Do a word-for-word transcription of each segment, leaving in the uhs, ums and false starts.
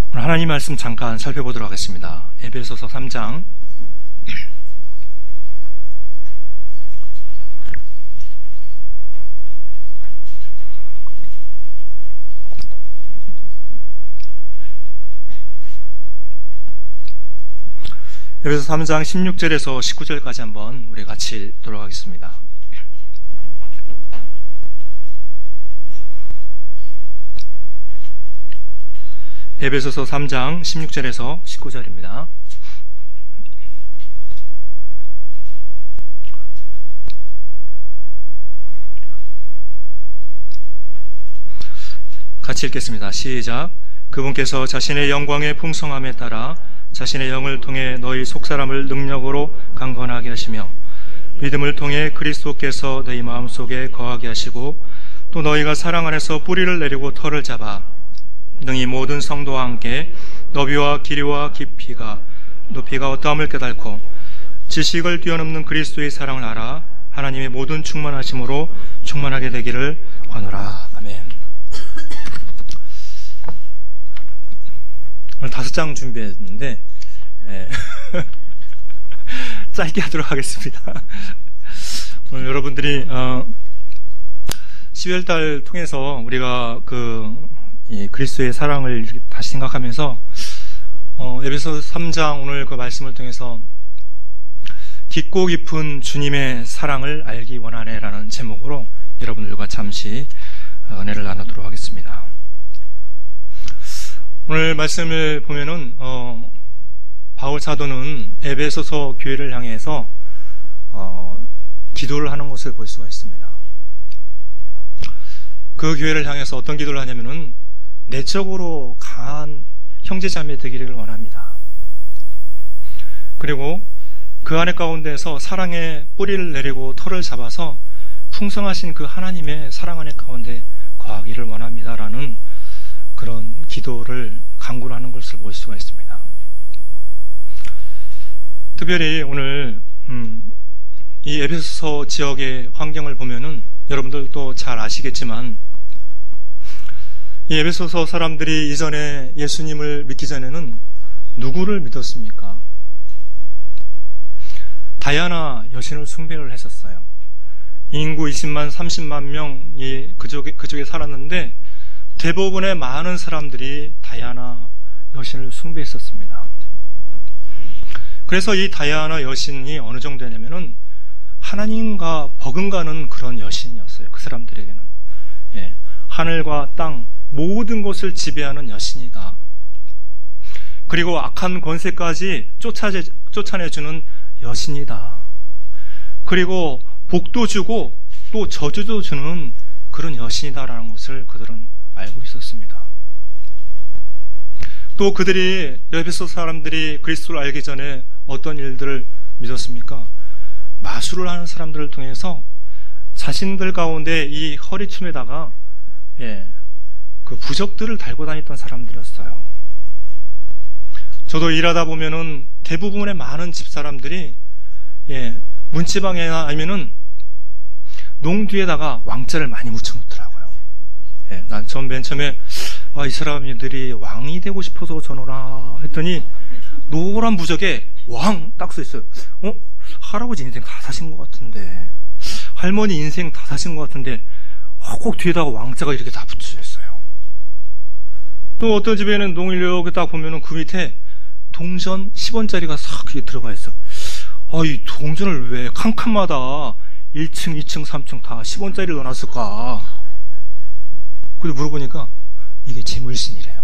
오늘 하나님 말씀 잠깐 살펴보도록 하겠습니다. 에베소서 삼 장 에베소서 삼 장 십육 절에서 십구 절까지 한번 우리 같이 읽도록 하겠습니다. 에베소서 삼 장 십육 절에서 십구 절입니다. 같이 읽겠습니다. 시작. 그분께서 자신의 영광의 풍성함에 따라 자신의 영을 통해 너희 속사람을 능력으로 강건하게 하시며 믿음을 통해 그리스도께서 너희 마음속에 거하게 하시고 또 너희가 사랑 안에서 뿌리를 내리고 털을 잡아 능히 모든 성도와 함께 너비와 길이와 깊이가 높이가 어떠함을 깨닫고 지식을 뛰어넘는 그리스도의 사랑을 알아 하나님의 모든 충만하심으로 충만하게 되기를 권하노라. 아멘. 오늘 다섯 장 준비했는데 네. 짧게 하도록 하겠습니다. 오늘 여러분들이 어, 십이월 달 통해서 우리가 그 이 그리스도의 사랑을 다시 생각하면서 어, 에베소 삼 장 오늘 그 말씀을 통해서 깊고 깊은 주님의 사랑을 알기 원하네라는 제목으로 여러분들과 잠시 은혜를 나누도록 하겠습니다. 오늘 말씀을 보면은 어, 바울 사도는 에베소서 교회를 향해서 어, 기도를 하는 것을 볼 수가 있습니다. 그 교회를 향해서 어떤 기도를 하냐면은 내적으로 강한 형제자매 되기를 원합니다. 그리고 그 안에 가운데서 사랑의 뿌리를 내리고 털을 잡아서 풍성하신 그 하나님의 사랑 안에 가운데 거하기를 원합니다라는 그런 기도를 간구를 하는 것을 볼 수가 있습니다. 특별히 오늘 음, 이 에베소서 지역의 환경을 보면은 여러분들도 잘 아시겠지만 이 에베소서 사람들이 이전에 예수님을 믿기 전에는 누구를 믿었습니까? 다이아나 여신을 숭배를 했었어요. 인구 이십만, 삼십만 명이 그쪽에, 그쪽에 살았는데 대부분의 많은 사람들이 다이아나 여신을 숭배했었습니다. 그래서 이 다이아나 여신이 어느 정도냐면은 하나님과 버금가는 그런 여신이었어요. 그 사람들에게는. 예, 하늘과 땅 모든 것을 지배하는 여신이다. 그리고 악한 권세까지 쫓아내, 쫓아내주는 여신이다. 그리고 복도 주고 또 저주도 주는 그런 여신이다라는 것을 그들은 알고 있었습니다. 또 그들이 에베소 사람들이 그리스도를 알기 전에 어떤 일들을 믿었습니까? 마술을 하는 사람들을 통해서 자신들 가운데 이 허리춤에다가 예, 그 부적들을 달고 다녔던 사람들이었어요. 저도 일하다 보면은 대부분의 많은 집사람들이 예, 문지방이나 아니면은 농 뒤에다가 왕자를 많이 묻혀놓더라고요. 예, 난 처음 맨 처음에 아, 이 사람들이 왕이 되고 싶어서 저러나 했더니 노란 부적에 왕 딱 써 있어요. 어? 할아버지 인생 다 사신 것 같은데, 할머니 인생 다 사신 것 같은데 꼭 뒤에다가 왕자가 이렇게 다 붙여져 있어요. 또 어떤 집에는 농을 이렇게 딱 보면은 그 밑에 동전 십 원짜리가 싹 들어가 있어. 아, 이 동전을 왜 칸칸마다 일 층, 이 층, 삼 층 다 십 원짜리를 넣어놨을까? 그래서 물어보니까 이게 재물신이래요.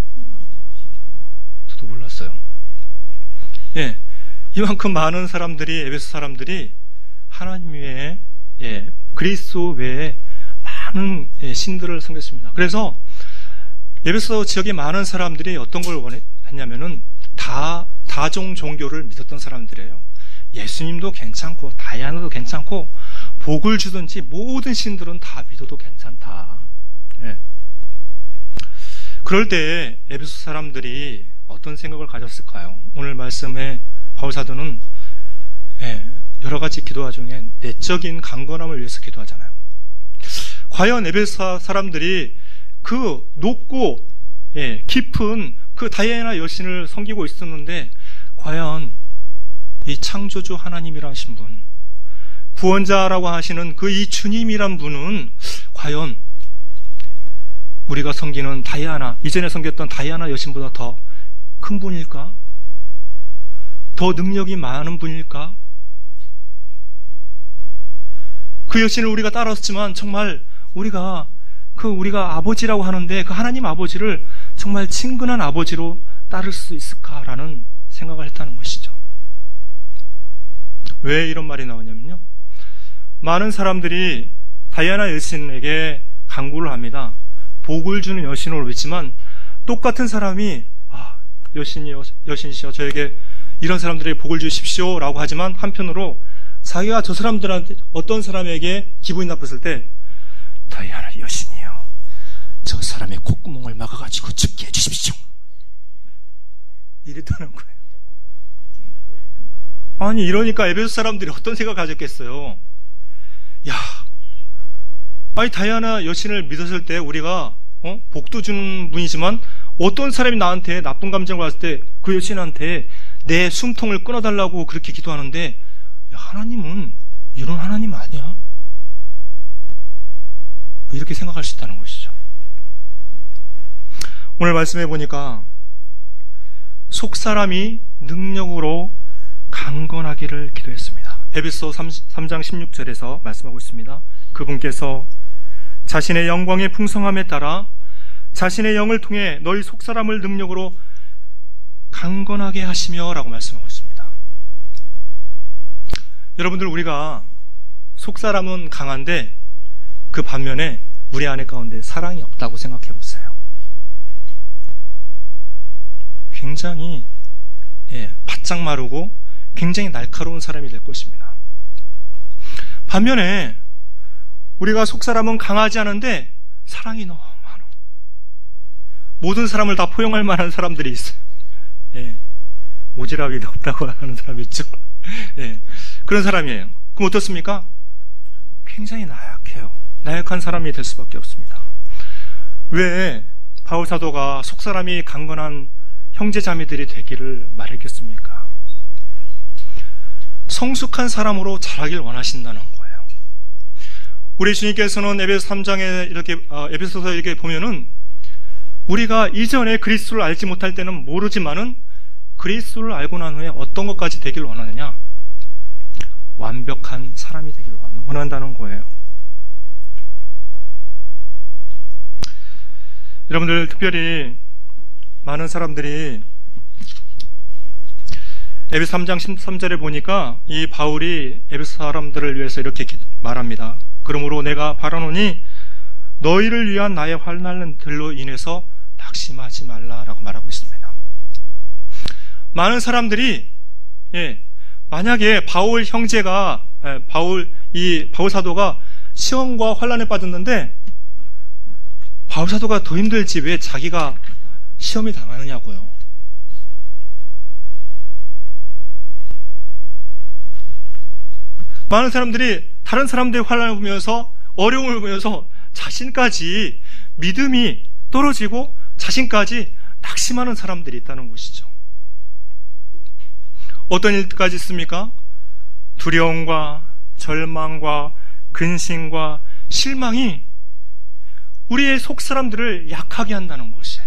저도 몰랐어요. 예, 이만큼 많은 사람들이, 에베소 사람들이 하나님 외에, 예, 그리스도 외에 많은 예, 신들을 섬겼습니다. 그래서 에베소 지역의 많은 사람들이 어떤 걸 원했냐면은 다, 다종 종교를 믿었던 사람들이에요. 예수님도 괜찮고, 다이아나도 괜찮고, 복을 주든지 모든 신들은 다 믿어도 괜찮다. 예. 그럴 때 에베소 사람들이 어떤 생각을 가졌을까요? 오늘 말씀에 바울 사도는 예, 여러 가지 기도와 중에 내적인 강건함을 위해서 기도하잖아요. 과연 에베소 사람들이 그 높고 예, 깊은 그 다이애나 여신을 섬기고 있었는데 과연 이 창조주 하나님이라 하신 분, 구원자라고 하시는 그 이 주님이란 분은 과연 우리가 섬기는 다이아나, 이전에 섬겼던 다이아나 여신보다 더 큰 분일까? 더 능력이 많은 분일까? 그 여신을 우리가 따랐지만 정말 우리가 그 우리가 아버지라고 하는데 그 하나님 아버지를 정말 친근한 아버지로 따를 수 있을까라는 생각을 했다는 것이죠. 왜 이런 말이 나오냐면요, 많은 사람들이 다이아나 여신에게 간구를 합니다. 복을 주는 여신으로 믿지만 똑같은 사람이 아, 여신이요, 여신이시여 저에게 이런 사람들에게 복을 주십시오 라고 하지만 한편으로 자기가 저 사람들한테 어떤 사람에게 기분이 나빴을 때 다이아나 여신이요 저 사람의 콧구멍을 막아가지고 죽게 해주십시오 이랬다는 거예요. 아니 이러니까 에베소 사람들이 어떤 생각을 가졌겠어요. 야, 아니 다이아나 여신을 믿었을 때 우리가 어? 복도 주는 분이지만 어떤 사람이 나한테 나쁜 감정을 받았을 때 그 여신한테 내 숨통을 끊어달라고 그렇게 기도하는데 야, 하나님은 이런 하나님 아니야? 이렇게 생각할 수 있다는 것이죠. 오늘 말씀해 보니까 속사람이 능력으로 강건하기를 기도했습니다. 에베소 삼 장 십육 절에서 말씀하고 있습니다. 그분께서 자신의 영광의 풍성함에 따라 자신의 영을 통해 너희 속사람을 능력으로 강건하게 하시며 라고 말씀하고 있습니다. 여러분들, 우리가 속사람은 강한데 그 반면에 우리 안에 가운데 사랑이 없다고 생각해 보세요. 굉장히 예, 바짝 마르고 굉장히 날카로운 사람이 될 것입니다. 반면에 우리가 속사람은 강하지 않은데 사랑이 너무 많아. 모든 사람을 다 포용할 만한 사람들이 있어요. 예, 오지랖이 없다고 하는 사람이 있죠. 예, 그런 사람이에요. 그럼 어떻습니까? 굉장히 나약해요. 나약한 사람이 될 수밖에 없습니다. 왜 바울 사도가 속사람이 강건한 형제자매들이 되기를 말했겠습니까? 성숙한 사람으로 자라길 원하신다는 거예요. 우리 주님께서는 에베소 삼 장에 이렇게 어, 에베소서 이렇게 보면은 우리가 이전에 그리스도를 알지 못할 때는 모르지만은 그리스도를 알고 난 후에 어떤 것까지 되길 원하느냐? 완벽한 사람이 되길 원한다는 거예요. 여러분들, 특별히 많은 사람들이 에베소 삼 장 십삼 절에 보니까 이 바울이 에베소 사람들을 위해서 이렇게 말합니다. 그러므로 내가 바라노니 너희를 위한 나의 환난을 들로 인해서 낙심하지 말라라고 말하고 있습니다. 많은 사람들이 예, 만약에 바울 형제가 예, 바울 이 바울 사도가 시험과 환난에 빠졌는데 바울 사도가 더 힘들지 왜 자기가 시험이 당하느냐고요. 많은 사람들이 다른 사람들의 환난을 보면서 어려움을 보면서 자신까지 믿음이 떨어지고 자신까지 낙심하는 사람들이 있다는 것이죠. 어떤 일까지 있습니까? 두려움과 절망과 근심과 실망이 우리의 속 사람들을 약하게 한다는 것이에요.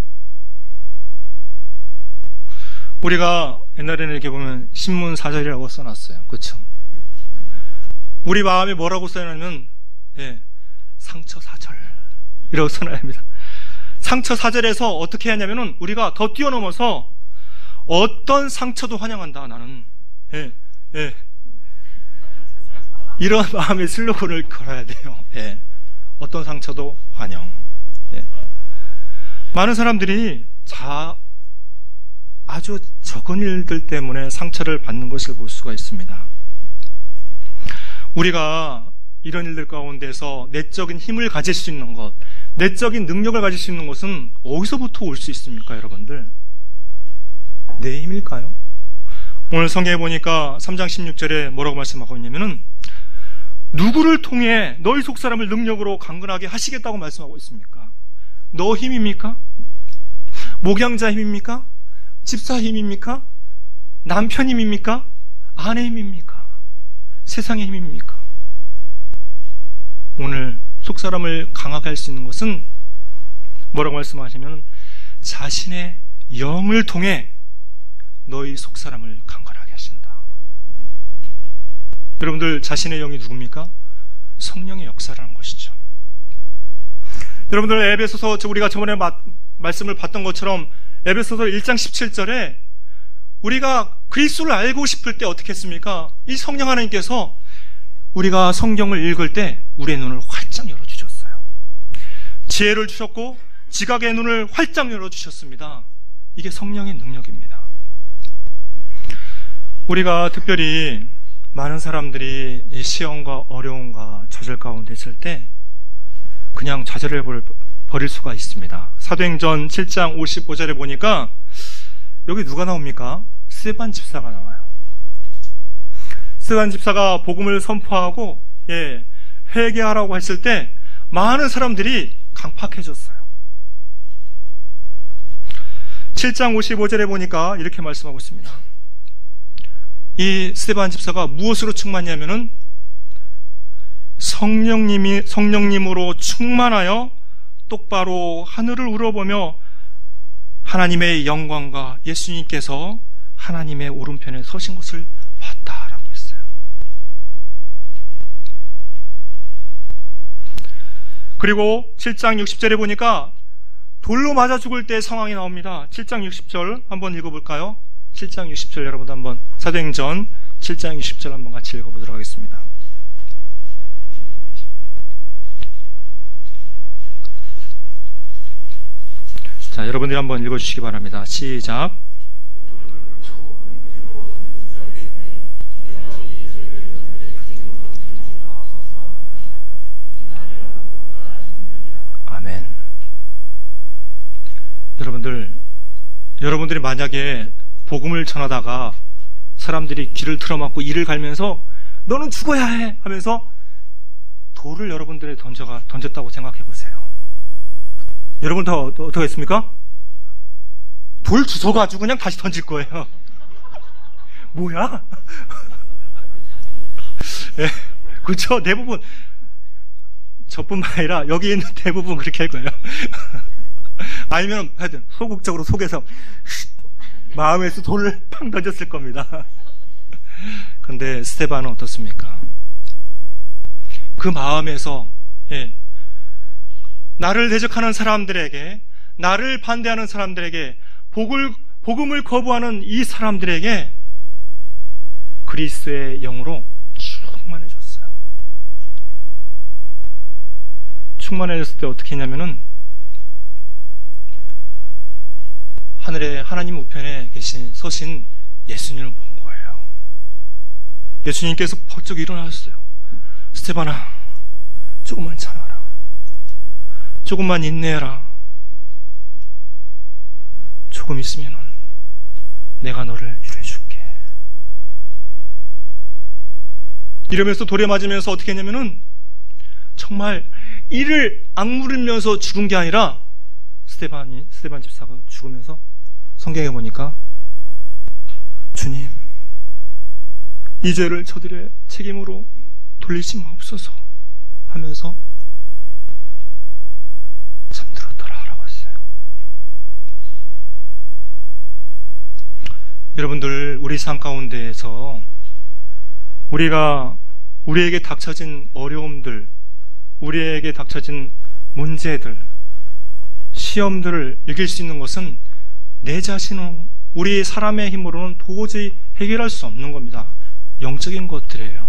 우리가 옛날에는 이렇게 보면 신문 사절이라고 써놨어요. 그렇죠? 우리 마음에 뭐라고 써놨냐면 예, 상처 사절 이라고 써놔야 합니다. 상처 사절에서 어떻게 하냐면은 우리가 더 뛰어넘어서 어떤 상처도 환영한다. 나는 예, 예. 이런 마음의 슬로건을 걸어야 돼요. 예. 어떤 상처도 환영. 예. 많은 사람들이 자 아주 적은 일들 때문에 상처를 받는 것을 볼 수가 있습니다. 우리가 이런 일들 가운데서 내적인 힘을 가질 수 있는 것, 내적인 능력을 가질 수 있는 것은 어디서부터 올 수 있습니까, 여러분들? 내 힘일까요? 오늘 성경에 보니까 삼 장 십육 절에 뭐라고 말씀하고 있냐면은 누구를 통해 너희 속사람을 능력으로 강건하게 하시겠다고 말씀하고 있습니까? 너 힘입니까? 목양자 힘입니까? 집사 힘입니까? 남편 힘입니까? 아내 힘입니까? 세상의 힘입니까? 오늘 속사람을 강하게 할 수 있는 것은 뭐라고 말씀하시면 자신의 영을 통해 너희 속사람을 강건하게 하신다. 여러분들 자신의 영이 누굽니까? 성령의 역사라는 것이죠. 여러분들 에베소서 우리가 저번에 마, 말씀을 봤던 것처럼 에베소서 일 장 십칠 절에 우리가 그리스도를 알고 싶을 때 어떻게 했습니까? 이 성령 하나님께서 우리가 성경을 읽을 때 우리의 눈을 활짝 열어주셨어요. 지혜를 주셨고 지각의 눈을 활짝 열어주셨습니다. 이게 성령의 능력입니다. 우리가 특별히 많은 사람들이 이 시험과 어려움과 좌절 가운데 있을 때 그냥 좌절해 버릴 수가 있습니다. 사도행전 칠 장 오십오 절에 보니까 여기 누가 나옵니까? 스데반 집사가 나와요. 스데반 집사가 복음을 선포하고 예, 회개하라고 했을 때 많은 사람들이 강팍해졌어요. 칠 장 오십오 절에 보니까 이렇게 말씀하고 있습니다. 이 스데반 집사가 무엇으로 충만했냐면은 성령님이 성령님으로 충만하여 똑바로 하늘을 우러보며 하나님의 영광과 예수님께서 하나님의 오른편에 서신 것을 봤다라고 했어요. 그리고 칠 장 육십 절에 보니까 돌로 맞아 죽을 때 상황이 나옵니다. 칠 장 육십 절 한번 읽어볼까요? 칠 장 육십 절 여러분 한번 사도행전 칠 장 육십 절 한번 같이 읽어보도록 하겠습니다. 자, 여러분들이 한번 읽어주시기 바랍니다. 시작. 아멘. 여러분들, 여러분들이 만약에 복음을 전하다가 사람들이 길을 틀어막고 이를 갈면서 너는 죽어야 해 하면서 돌을 여러분들에 던져가, 던졌다고 생각해 보세요. 여러분 다 어떻게 했습니까? 돌 주워가지고 그냥 다시 던질 거예요. 뭐야? 예, 그렇죠. 대부분 저뿐만 아니라 여기 있는 대부분 그렇게 할 거예요. 아니면 하여튼 소극적으로 속에서 마음에서 돌을 팡 던졌을 겁니다. 근데 스데반은 어떻습니까? 그 마음에서 예, 나를 대적하는 사람들에게, 나를 반대하는 사람들에게, 복을, 복음을 거부하는 이 사람들에게 그리스도의 영으로 충만해졌어요. 충만해졌을 때 어떻게 했냐면은 하늘에 하나님 우편에 계신 서신 예수님을 본 거예요. 예수님께서 벌쩍 일어나셨어요. 스데반아, 조금만 참아라. 조금만 인내해라. 조금 있으면 내가 너를 위로해줄게. 이러면서 돌에 맞으면서 어떻게 했냐면은 정말 이를 악물으면서 죽은 게 아니라 스데반이, 스데반 집사가 죽으면서 성경에 보니까 주님, 이 죄를 저들의 책임으로 돌리지 마옵소서 하면서 잠들었더라 라고 했어요. 여러분들, 우리 삶 가운데에서 우리가 우리에게 닥쳐진 어려움들, 우리에게 닥쳐진 문제들, 시험들을 이길 수 있는 것은 내 자신은 우리 사람의 힘으로는 도저히 해결할 수 없는 겁니다. 영적인 것들이에요.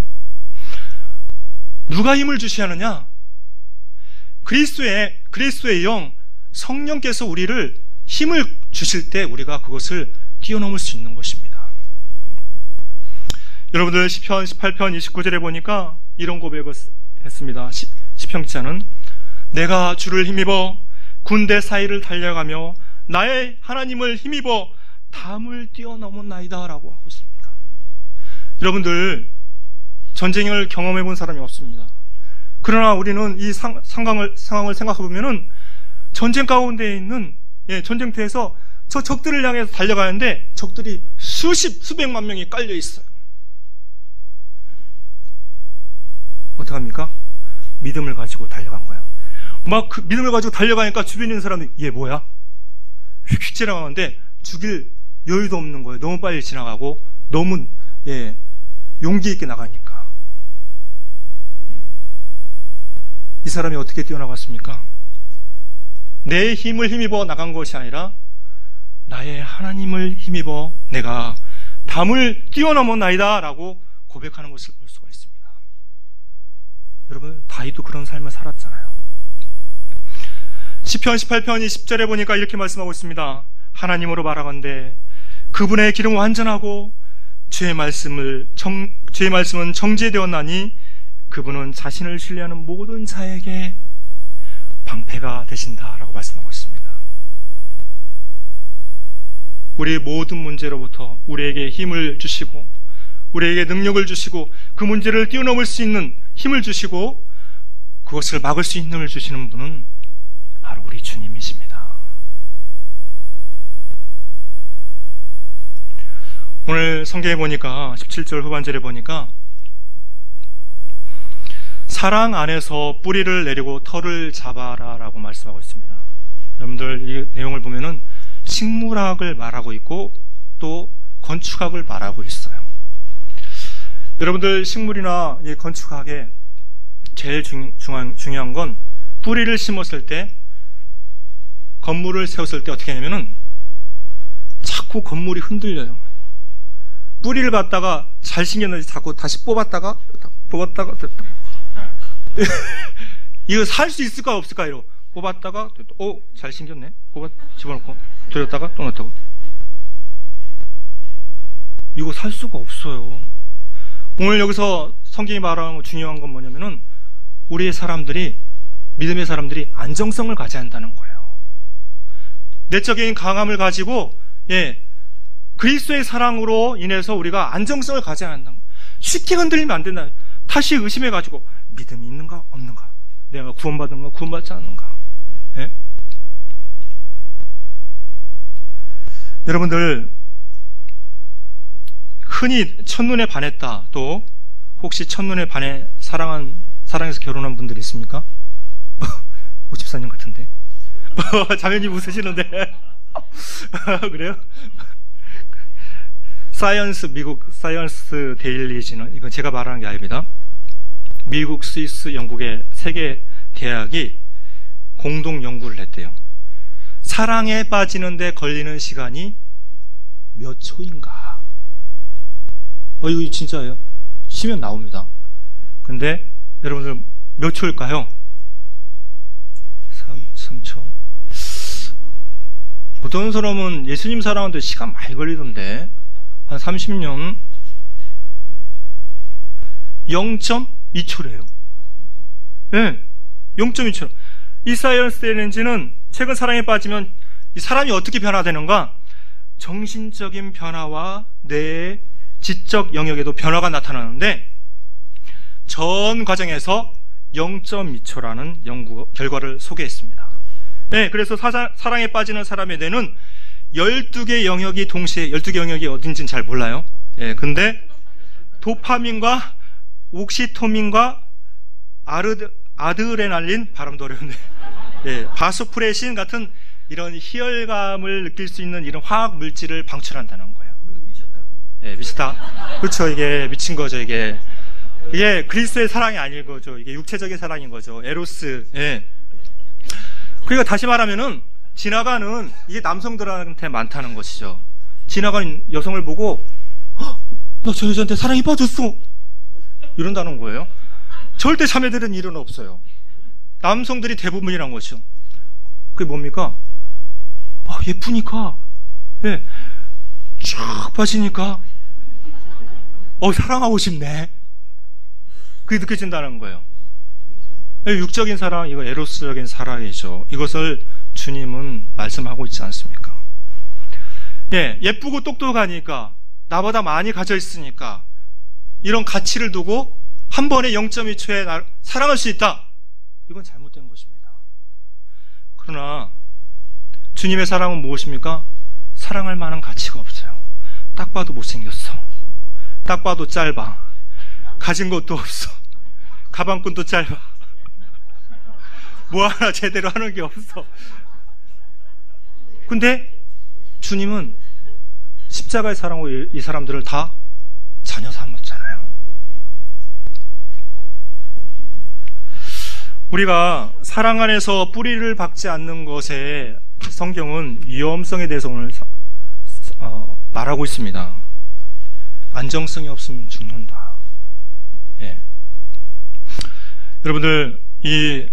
누가 힘을 주셔야 하느냐? 그리스도의, 그리스도의 영, 성령께서 우리를 힘을 주실 때 우리가 그것을 뛰어넘을 수 있는 것입니다. 여러분들 시편 십팔 편 이십구 절에 보니까 이런 고백을 했습니다. 시, 시편 기자는 내가 주를 힘입어 군대 사이를 달려가며 나의 하나님을 힘입어 담을 뛰어넘은 나이다 라고 하고 있습니다. 여러분들, 전쟁을 경험해 본 사람이 없습니다. 그러나 우리는 이 상, 상황을, 상황을 생각해 보면은 전쟁 가운데 있는 예, 전쟁터에서 저 적들을 향해서 달려가는데 적들이 수십, 수백만 명이 깔려 있어요. 어떡합니까? 믿음을 가지고 달려간 거예요. 막 그 믿음을 가지고 달려가니까 주변에 있는 사람들이 얘 뭐야? 휙휙 지나가는데 죽일 여유도 없는 거예요. 너무 빨리 지나가고 너무 예, 용기 있게 나가니까. 이 사람이 어떻게 뛰어나갔습니까? 내 힘을 힘입어 나간 것이 아니라 나의 하나님을 힘입어 내가 담을 뛰어넘었나이다 라고 고백하는 것을 볼 수가 있습니다. 여러분, 다윗도 그런 삶을 살았잖아요. 시편 십팔 편 이십 절에 보니까 이렇게 말씀하고 있습니다. 하나님으로 말하건대 그분의 길은 완전하고 주의 말씀을 정, 주의 말씀은 정죄되었나니 그분은 자신을 신뢰하는 모든 자에게 방패가 되신다라고 말씀하고 있습니다. 우리의 모든 문제로부터 우리에게 힘을 주시고 우리에게 능력을 주시고 그 문제를 뛰어넘을 수 있는 힘을 주시고 그것을 막을 수 있는 힘을 주시는 분은 바로 우리 주님이십니다. 오늘 성경에 보니까 십칠 절 후반절에 보니까 사랑 안에서 뿌리를 내리고 털을 잡아라 라고 말씀하고 있습니다. 여러분들 이 내용을 보면은 식물학을 말하고 있고 또 건축학을 말하고 있어요. 여러분들 식물이나 건축학에 제일 중요한, 중요한 건 뿌리를 심었을 때 건물을 세웠을 때 어떻게 하냐면은 자꾸 건물이 흔들려요. 뿌리를 갖다가 잘 심겼는지 자꾸 다시 뽑았다가 뽑았다가 이거 살 수 있을까 없을까 이러 뽑았다가 어? 잘 심겼네. 뽑아 집어넣고 들였다가 또 넣었다고. 이거 살 수가 없어요. 오늘 여기서 성경이 말하는 중요한 건 뭐냐면은 우리의 사람들이 믿음의 사람들이 안정성을 가져야 한다는 거예요. 내적인 강함을 가지고 예 그리스도의 사랑으로 인해서 우리가 안정성을 가져야 한다는 거예요. 쉽게 흔들리면 안 된다. 다시 의심해가지고 믿음이 있는가 없는가, 내가 구원받은가 구원받지 않는가. 예? 여러분들 흔히 첫눈에 반했다, 또 혹시 첫눈에 반해 사랑한 사랑해서 결혼한 분들이 있습니까? 오십사 년 같은데 자매님 웃으시는데 그래요? 사이언스, 미국 사이언스 데일리지는, 이건 제가 말하는 게 아닙니다. 미국, 스위스, 영국의 세 개 대학이 공동 연구를 했대요. 사랑에 빠지는데 걸리는 시간이 몇 초인가? 어, 이거 진짜예요. 치면 나옵니다. 근데 여러분들 몇 초일까요? 삼 초. 어떤 사람은 예수님 사랑하는데 시간 많이 걸리던데 한 삼십 년 영 점 이 초래요. 네, 영 점 이 초. 이 사이언스 데일리지는 최근 사랑에 빠지면 이 사람이 어떻게 변화되는가? 정신적인 변화와 뇌의 지적 영역에도 변화가 나타나는데 전 과정에서 영 점 이 초라는 연구 결과를 소개했습니다. 네, 그래서 사자, 사랑에 빠지는 사람의 뇌는 열두 개 영역이 동시에, 열두 개 영역이 어딘지는 잘 몰라요. 예, 근데 도파민과 옥시토민과 아르드, 아드레날린, 발음도 어려운데, 예, 바소프레신 같은 이런 희열감을 느낄 수 있는 이런 화학 물질을 방출한다는 거예요. 예, 미치다. 그렇죠. 이게 미친 거죠, 이게. 이게 그리스도의 사랑이 아닌 거죠. 이게 육체적인 사랑인 거죠. 에로스. 예. 그러니까 다시 말하면은 지나가는, 이게 남성들한테 많다는 것이죠. 지나가는 여성을 보고 나 저 여자한테 사랑이 빠졌어 이런다는 거예요. 절대 자매들은 일은 없어요. 남성들이 대부분이란 것이죠. 그게 뭡니까? 아, 예쁘니까, 예, 쫙 빠지니까 어, 사랑하고 싶네, 그게 느껴진다는 거예요. 육적인 사랑, 이거 에로스적인 사랑이죠. 이것을 주님은 말씀하고 있지 않습니까? 예, 예쁘고 똑똑하니까, 나보다 많이 가져 있으니까 이런 가치를 두고 한 번에 영 점 이 초에 날 사랑할 수 있다. 이건 잘못된 것입니다. 그러나 주님의 사랑은 무엇입니까? 사랑할 만한 가치가 없어요. 딱 봐도 못생겼어. 딱 봐도 짧아. 가진 것도 없어. 가방끈도 짧아. 뭐 하나 제대로 하는 게 없어. 근데 주님은 십자가의 사랑으로 이 사람들을 다 자녀 삼았잖아요. 우리가 사랑 안에서 뿌리를 박지 않는 것에 성경은 위험성에 대해서 오늘 어, 말하고 있습니다. 안정성이 없으면 죽는다. 예. 여러분들, 이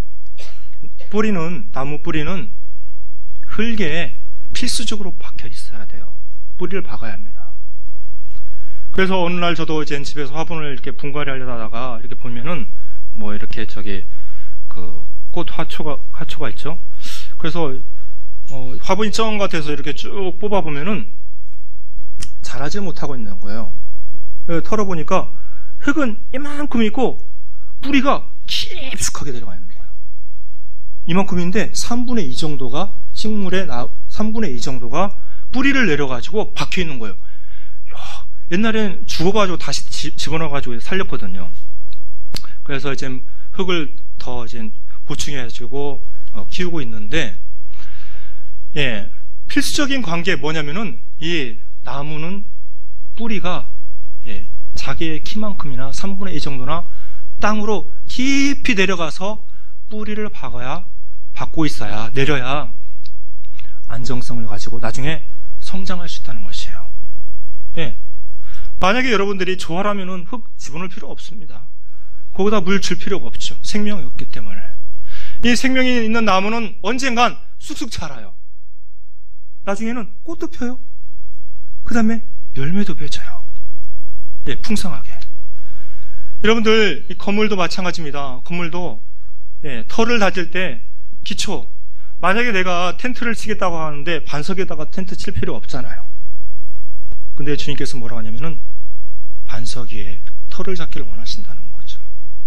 뿌리는, 나무 뿌리는 흙에 필수적으로 박혀 있어야 돼요. 뿌리를 박아야 합니다. 그래서 어느 날 저도 이제 집에서 화분을 이렇게 분갈이 하려다가 이렇게 보면은 뭐 이렇게 저기 그 꽃 화초가 화초가 있죠. 그래서 어, 화분이 정 같아서 이렇게 쭉 뽑아 보면은 자라질 못하고 있는 거예요. 털어보니까 흙은 이만큼 있고 뿌리가 깊숙하게 내려가 있는 거예요. 이만큼인데 삼분의 이 정도가 식물의 나, 삼분의 이 정도가 뿌리를 내려가지고 박혀 있는 거예요. 야, 옛날엔 죽어가지고 다시 지, 집어넣어가지고 살렸거든요. 그래서 이제 흙을 더 이제 보충해가지고 어, 키우고 있는데, 예, 필수적인 관계 뭐냐면은 이 나무는 뿌리가 예, 자기의 키만큼이나 삼분의 이 정도나 땅으로 깊이 내려가서 뿌리를 박아야, 박고 있어야, 내려야 안정성을 가지고 나중에 성장할 수 있다는 것이에요. 예. 만약에 여러분들이 조화라면은 흙 집어넣을 필요 없습니다. 거기다 물 줄 필요가 없죠. 생명이 없기 때문에. 이 생명이 있는 나무는 언젠간 쑥쑥 자라요. 나중에는 꽃도 펴요. 그 다음에 열매도 맺어요. 예, 풍성하게. 여러분들, 이 건물도 마찬가지입니다. 건물도 예, 털을 다질 때 기초, 만약에 내가 텐트를 치겠다고 하는데 반석에다가 텐트 칠 필요 없잖아요. 근데 주님께서 뭐라고 하냐면은 반석 위에 털을 잡기를 원하신다는 거죠.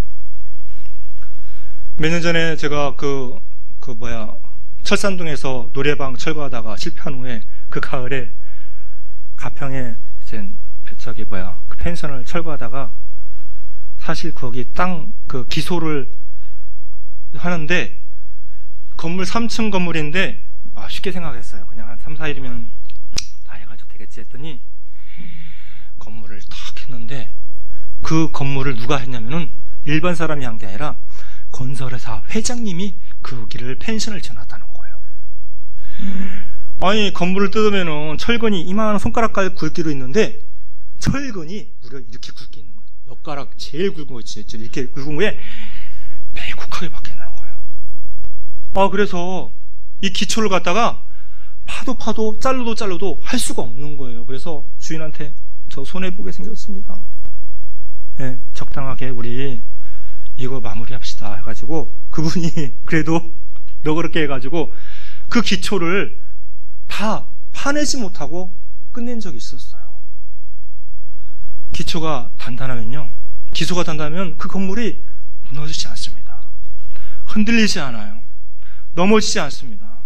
몇 년 전에 제가 그, 그 뭐야, 철산동에서 노래방 철거하다가 실패한 후에 그 가을에 가평에 이제 저기 뭐야, 그 펜션을 철거하다가 사실 거기 땅 그 기소를 하는데 건물 삼 층 건물인데 아, 쉽게 생각했어요. 그냥 한 삼, 사 일이면 다 해가지고 되겠지 했더니 건물을 탁 했는데 그 건물을 누가 했냐면은 일반 사람이 한 게 아니라 건설회사 회장님이 그 길을 펜션을 지어놨다는 거예요. 아니, 건물을 뜯으면은 철근이 이만한 손가락까지 굵기로 있는데 철근이 무려 이렇게 굵게 있는 거예요. 엿가락 제일 굵은 거 있지, 이렇게 굵은 거에 빼곡하게 박혀 있는 거예요. 아, 그래서 이 기초를 갖다가 파도 파도 잘라도 잘라도 할 수가 없는 거예요. 그래서 주인한테 저 손해보게 생겼습니다. 네, 적당하게 우리 이거 마무리합시다 해가지고 그분이 그래도 너그럽게 해가지고 그 기초를 다 파내지 못하고 끝낸 적이 있었어요. 기초가 단단하면요, 기초가 단단하면 그 건물이 무너지지 않습니다. 흔들리지 않아요. 넘어지지 않습니다.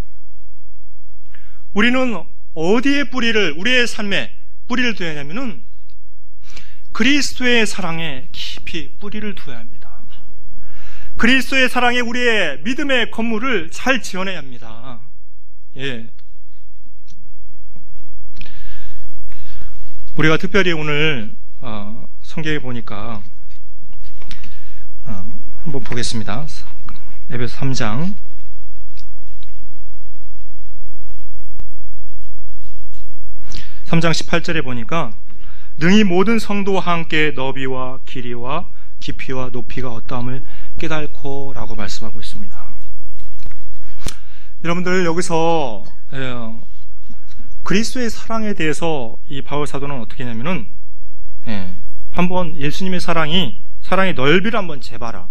우리는 어디에 뿌리를, 우리의 삶에 뿌리를 둬야 하냐면은 그리스도의 사랑에 깊이 뿌리를 두어야 합니다. 그리스도의 사랑에 우리의 믿음의 건물을 잘 지어내야 합니다. 예. 우리가 특별히 오늘 어, 성경에 보니까 어, 한번 보겠습니다. 에베소 삼 장 삼 장 십팔 절에 보니까 능히 모든 성도와 함께 너비와 길이와 깊이와 높이가 어떠함을 깨닫고 라고 말씀하고 있습니다. 여러분들, 여기서 예, 그리스도의 사랑에 대해서 이 바울 사도는 어떻게 하냐면은 예, 한번 예수님의 사랑이 사랑의 넓이를 한번 재봐라.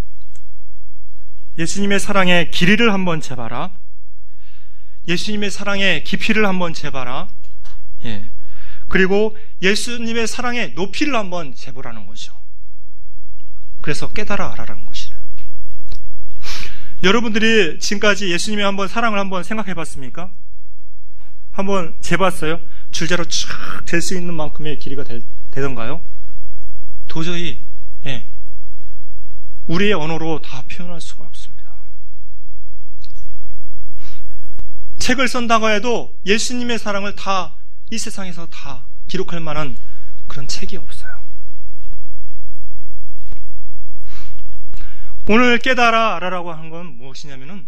예수님의 사랑의 길이를 한번 재봐라. 예수님의 사랑의 깊이를 한번 재봐라. 예. 그리고 예수님의 사랑의 높이를 한번 재보라는 거죠. 그래서 깨달아 알아라는 것이래요. 여러분들이 지금까지 예수님의 한번 사랑을 한번 생각해 봤습니까? 한번 재봤어요? 줄자로 쫙 될 수 있는 만큼의 길이가 될, 되던가요? 도저히 예, 우리의 언어로 다 표현할 수가 없습니다. 책을 쓴다고 해도 예수님의 사랑을 다 이 세상에서 다 기록할 만한 그런 책이 없어요. 오늘 깨달아 알아라고 한 건 무엇이냐면은,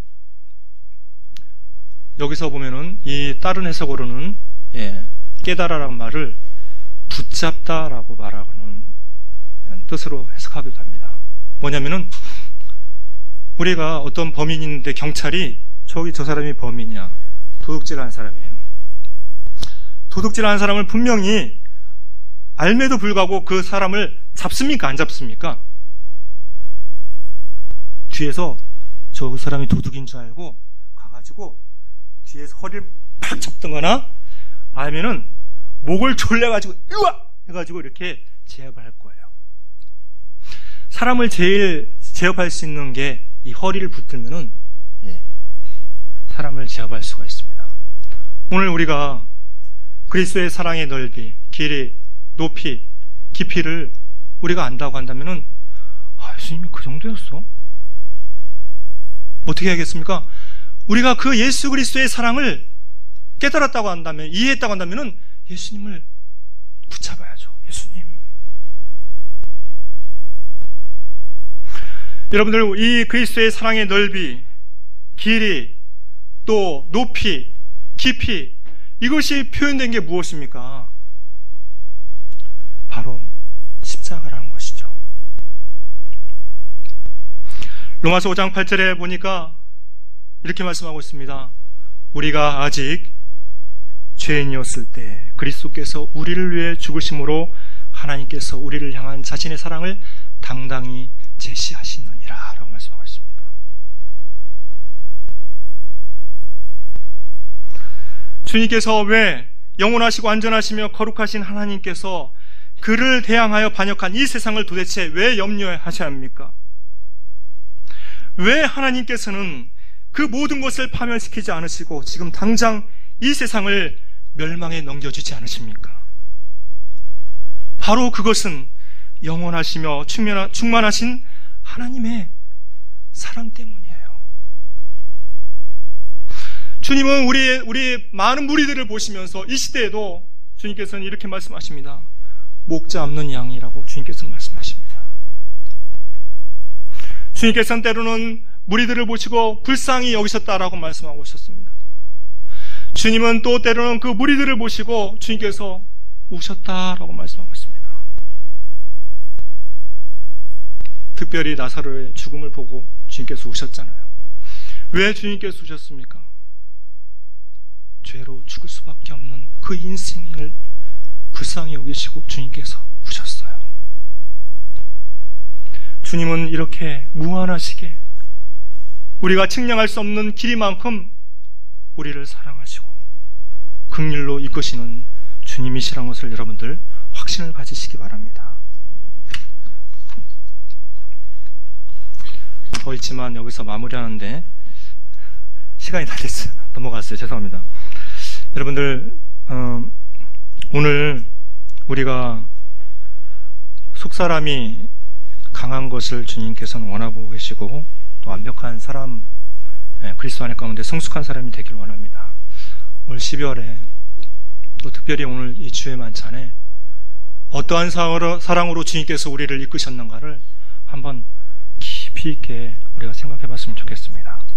여기서 보면은 이 다른 해석으로는 예, 깨달아라는 말을 붙잡다라고 말하는 뜻으로 해석하기도 합니다. 뭐냐면은, 우리가 어떤 범인이 있는데 경찰이 저기 저 사람이 범인이야, 도둑질하는 사람이에요. 도둑질하는 사람을 분명히 알매도 불구하고 그 사람을 잡습니까? 안 잡습니까? 뒤에서 저 사람이 도둑인 줄 알고 가가지고 뒤에서 허리를 팍 잡든거나 아니면은 목을 졸라가지고 으아! 해가지고 이렇게 제압을 할 거예요. 사람을 제일 제압할 수 있는 게 이 허리를 붙들면은 예, 사람을 제압할 수가 있습니다. 오늘 우리가 그리스도의 사랑의 넓이, 길이, 높이, 깊이를 우리가 안다고 한다면은, 아, 예수님이 그 정도였어? 어떻게 해야겠습니까? 우리가 그 예수 그리스도의 사랑을 깨달았다고 한다면, 이해했다고 한다면은 예수님을 붙잡아야죠. 예수님. 여러분들, 이 그리스도의 사랑의 넓이, 길이, 또 높이, 깊이, 이것이 표현된 게 무엇입니까? 바로 십자가라는 것이죠. 로마서 오 장 팔 절에 보니까 이렇게 말씀하고 있습니다. 우리가 아직 죄인이었을 때 그리스도께서 우리를 위해 죽으심으로 하나님께서 우리를 향한 자신의 사랑을 당당히 제시하시느니라 라고 말씀하고 있습니다. 주님께서 왜 영원하시고 안전하시며 거룩하신 하나님께서 그를 대항하여 반역한 이 세상을 도대체 왜 염려하셔야 합니까? 왜 하나님께서는 그 모든 것을 파멸시키지 않으시고 지금 당장 이 세상을 멸망에 넘겨주지 않으십니까? 바로 그것은 영원하시며 충만하신 하나님의 사랑 때문이에요. 주님은 우리, 우리 많은 무리들을 보시면서 이 시대에도 주님께서는 이렇게 말씀하십니다. 목자 없는 양이라고 주님께서는 말씀하십니다. 주님께서는 때로는 무리들을 보시고 불쌍히 여기셨다라고 말씀하고 있었습니다. 주님은 또 때로는 그 무리들을 보시고 주님께서 우셨다라고 말씀하고 있습니다. 특별히 나사로의 죽음을 보고 주님께서 우셨잖아요. 왜 주님께서 우셨습니까? 죄로 죽을 수밖에 없는 그 인생을 불쌍히 여기시고 주님께서 우셨어요. 주님은 이렇게 무한하시게 우리가 측량할 수 없는 길이만큼 우리를 사랑하시고 긍휼로 이끄시는 주님이시라는 것을 여러분들 확신을 가지시기 바랍니다. 더 있지만 여기서 마무리하는데 시간이 다 됐어요. 넘어갔어요. 죄송합니다. 여러분들, 어, 오늘 우리가 속사람이 강한 것을 주님께서는 원하고 계시고 또 완벽한 사람, 예, 그리스도 안에 가운데 성숙한 사람이 되길 원합니다. 올 십이월에 또 특별히 오늘 이 주의 만찬에 어떠한 사랑으로, 사랑으로 주님께서 우리를 이끄셨는가를 한번 깊이 있게 우리가 생각해 봤으면 좋겠습니다.